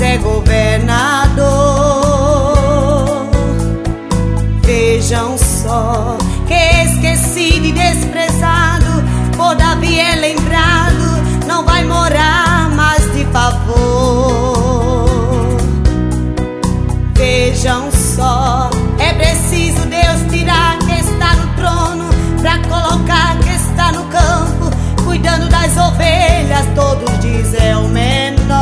é governador. Vejam só, que esquecido e desprezado, por Davi é lembrado, não vai morar mais de favor. Vejam só, é preciso Deus tirar quem está no trono, pra colocar quem está no campo, cuidando das ovelhas. Todos dizem é o menor.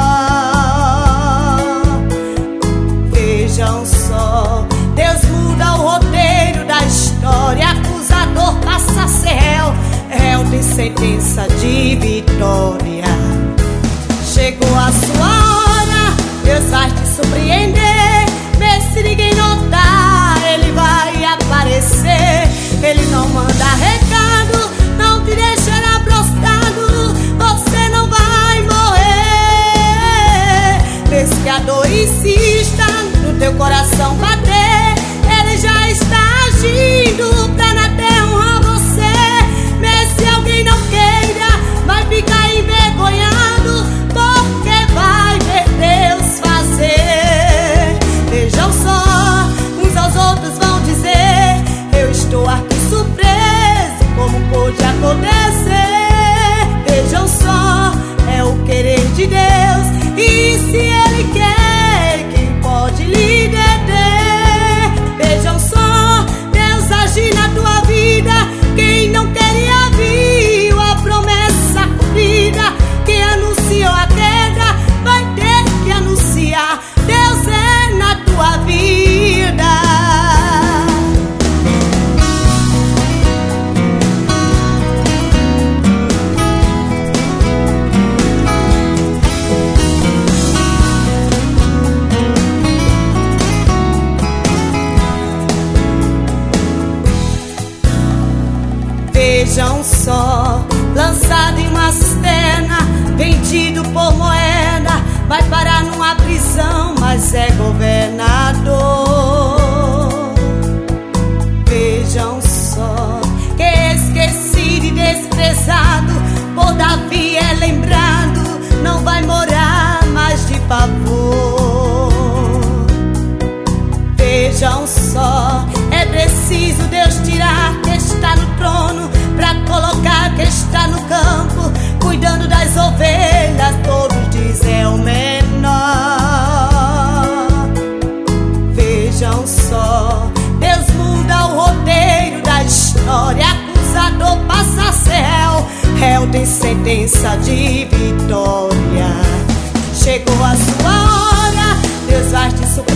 Vejam só, Deus muda o roteiro da história. Acusador passa a ser réu, réu tem sentença de vitória. Chegou a sua hora, Deus vai te surpreender. Vê se ninguém notar, Ele vai aparecer. Ele não manda recado, não te deixará prostrado, você não vai morrer. Desde que a dor insista no teu coração bater, Ele já está agindo pra na terra honrar você. Mas se alguém não queira, vai ficar envergonhado, porque vai ver Deus fazer. Vejam só, uns aos outros vão dizer: eu estou aqui surpreso, como pôde acontecer? Vejam só, é o querer de Deus, e se Ele quer, quem pode lhe deter? Vejam só, Deus agir na tua vida, quem não queria viu a promessa cumprida. Quem anunciou a queda vai ter que anunciar: Deus é na tua vida. Vejam só, lançado em uma cisterna, vendido por moeda, vai parar numa prisão, mas é governador. Vejam só, que esquecido e desprezado, por Davi é lembrado, não vai morar mais de favor. Vejam só, é preciso Deus tirar quem está no trono, pra colocar quem está no campo, cuidando das ovelhas. Todos dizem é o menor. Vejam só, Deus muda o roteiro da história. Acusador passa a ser réu, réu tem sentença de vitória. Chegou a sua hora, Deus vai te surpreender.